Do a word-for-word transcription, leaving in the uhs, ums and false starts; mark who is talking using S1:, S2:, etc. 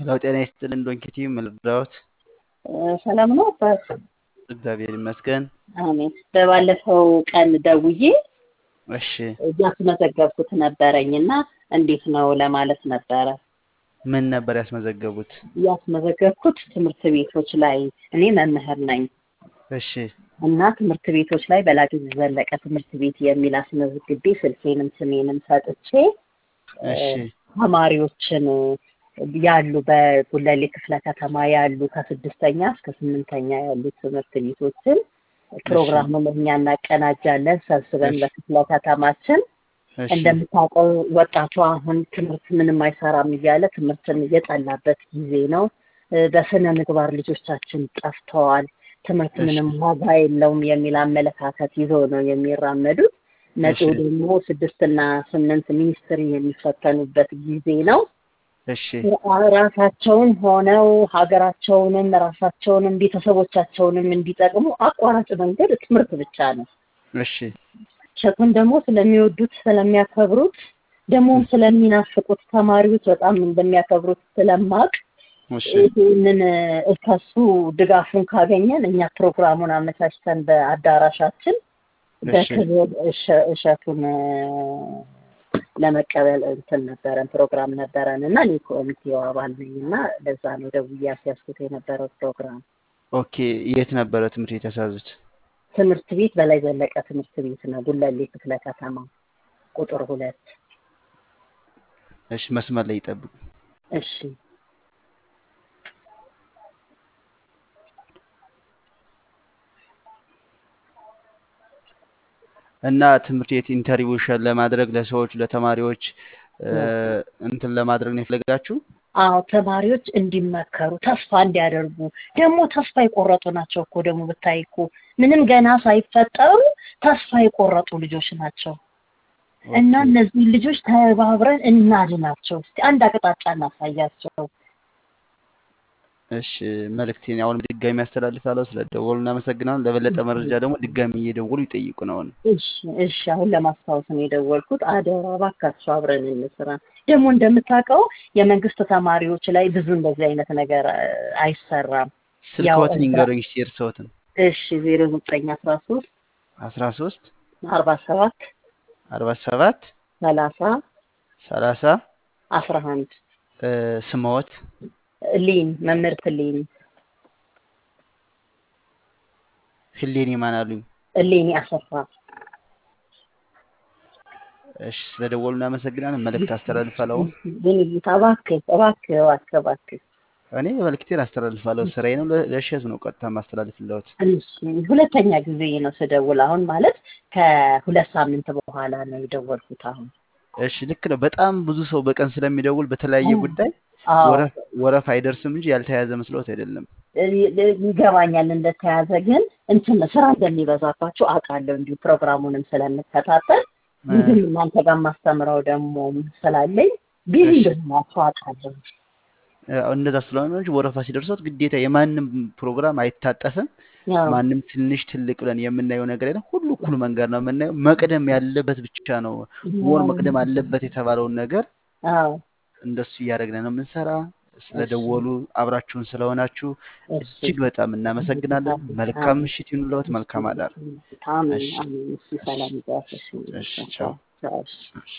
S1: ሄሎ ጤና ይስጥልን ዶንኪቲ መልዳውት
S2: ሰላም ነው አባት?
S1: እግዚአብሔር ይመስገን።
S2: አሜን። በባለፈው ቀን ደውዬ
S1: እሺ
S2: ያስመዘገብኩት ነበረኝና እንዴት ነው ለማለት ነበረ።
S1: ምን ነበር ያስመዘገቡት?
S2: ያስመዘገብኩት ትምህርት ቤቶች ላይ እኔ መምህር ነኝ።
S1: እሺ
S2: እና ትምህርት ቤቶች ላይ በላቂ ዘለቀ ትምህርት ቤት የሚል አስመዝግቤ ስልኬንም ስሜንም ሰጥቼ
S1: እሺ
S2: ተማሪዎችን ያሉ በጉለሌ ክፍለ ከተማ ያሉ ከስድስተኛ እስከ ስምንተኛ ያሉ ትምህርት ቤቶችን ፕሮግራሙን እኛ እናቀናጃለን ሰብስበን በክፍለ ከተማችን። እንደምታውቀው ወጣቱ አሁን ትምህርት ምንም አይሰራም እያለ ትምህርትን እየጠላበት ጊዜ ነው። በስነ ምግባር ልጆቻችን ጠፍተዋል። ትምህርት ምንም ዋጋ የለውም የሚል አመለካከት ይዘው ነው የሚራመዱት። መጪው ደግሞ ስድስትና ስምንት ሚኒስትሪ የሚፈተኑበት ጊዜ ነው።
S1: እሺ
S2: ራሳቸውን ሆነው ሀገራቸውንም ራሳቸውንም ቤተሰቦቻቸውንም እንዲጠቅሙ አቋራጭ መንገድ ትምህርት ብቻ ነው።
S1: እሺ
S2: ሸቱን ደግሞ ስለሚወዱት ስለሚያከብሩት ደግሞ ስለሚናፍቁት ተማሪዎች በጣም እንደሚያከብሩት ስለማቅ ይህንን እከሱ ድጋፉን ካገኘን እኛ ፕሮግራሙን አመቻችተን በአዳራሻችን በክብር እሸቱን ለመቀበል እንትን ነበረን ፕሮግራም ነበረንና እኔ ኮሚቴው አባል ነኝና ለዛ ነው ደውዬ ያስያዝኩት የነበረው ፕሮግራም።
S1: ኦኬ የት ነበረ ትምህርት ቤት ያሳዙት?
S2: ትምህርት ቤት በላይ ዘለቀ ትምህርት ቤት ነው ጉለሌ ክፍለ ከተማ ቁጥር ሁለት።
S1: እሺ መስመር ላይ ይጠብቁ።
S2: እሺ
S1: እና ትምህርት ቤት ኢንተርቪው ሸል ለማድረግ ለሰዎች ለተማሪዎች እንትን ለማድረግ ነው የፈለጋችሁ?
S2: አዎ ተማሪዎች እንዲመከሩ ተስፋ እንዲያደርጉ ደግሞ ተስፋ የቆረጡ ናቸው እኮ ደግሞ ብታይ እኮ ምንም ገና ሳይፈጠሩ ተስፋ የቆረጡ ልጆች ናቸው። እና እነዚህ ልጆች ተባብረን እናድናቸው። እስቲ አንድ አቅጣጫ እናሳያቸው።
S1: እሺ መልእክቴን አሁን ድጋሚ ያስተላልፋለሁ። ስለደወሉ እናመሰግናለን። ለበለጠ መረጃ ደግሞ ድጋሚ እየደወሉ ይጠይቁ ነው።
S2: እሺ እሺ አሁን ለማስታወስ ነው የደወልኩት። አደራ እባካችሁ አብረን እንስራ። ደግሞ እንደምታውቀው የመንግስት ተማሪዎች ላይ ብዙ እንደዚህ አይነት ነገር አይሰራም።
S1: ስልክዎትን ይንገሩኝ እስኪ እርስዎትን።
S2: እሺ ዜሮ ዘጠኝ አስራ ሶስት
S1: አስራ ሶስት
S2: አርባ ሰባት
S1: አርባ ሰባት
S2: ሰላሳ
S1: ሰላሳ
S2: አስራ አንድ
S1: ስምዎት?
S2: ሊን መምህርት ሊን
S1: ህሊኒ ማን አሉኝ?
S2: ሊኒ አሰፋ።
S1: እሺ ስለደወሉ እናመሰግናለን። መልእክት አስተላልፋለሁ።
S2: ግን እባክህ እባክህ እባክህ እባክህ
S1: እኔ መልእክቴን አስተላልፋለሁ። ስራዬ ነው። ለእሸቱ ነው ቀጥታ ማስተላልፍልዎት።
S2: እሺ ሁለተኛ ጊዜ ነው ስደውል አሁን ማለት ከሁለት ሳምንት በኋላ ነው የደወልኩት አሁን።
S1: እሺ ልክ ነው። በጣም ብዙ ሰው በቀን ስለሚደውል በተለያየ ጉዳይ ወረፍ አይደርስም እንጂ ያልተያዘ መስሎት አይደለም።
S2: ይገባኛል እንደተያዘ ግን እንትን ስራ እንደሚበዛባችሁ አውቃለሁ። እንዲሁ ፕሮግራሙንም ስለምከታተል ግን እናንተ ጋር ማስተምረው ደግሞ ስላለኝ ቢዚ እንደሆናችሁ አውቃለሁ።
S1: እንደዛ ስለሆነ እንጂ ወረፋ ሲደርሶት ግዴታ የማንም ፕሮግራም አይታጠፍም። ማንም ትንሽ ትልቅ ብለን የምናየው ነገር የለም። ሁሉ እኩል መንገድ ነው የምናየው። መቅደም ያለበት ብቻ ነው ወር መቅደም አለበት የተባለውን ነገር እንደሱ እያደረግን ነው የምንሰራ። ስለደወሉ አብራችሁን ስለሆናችሁ እጅግ በጣም እናመሰግናለን። መልካም ምሽት ይሁንልዎት። መልካም አዳር።
S2: አሜን አሜን። ሰላም ይሁን።
S1: እሺ ቻው።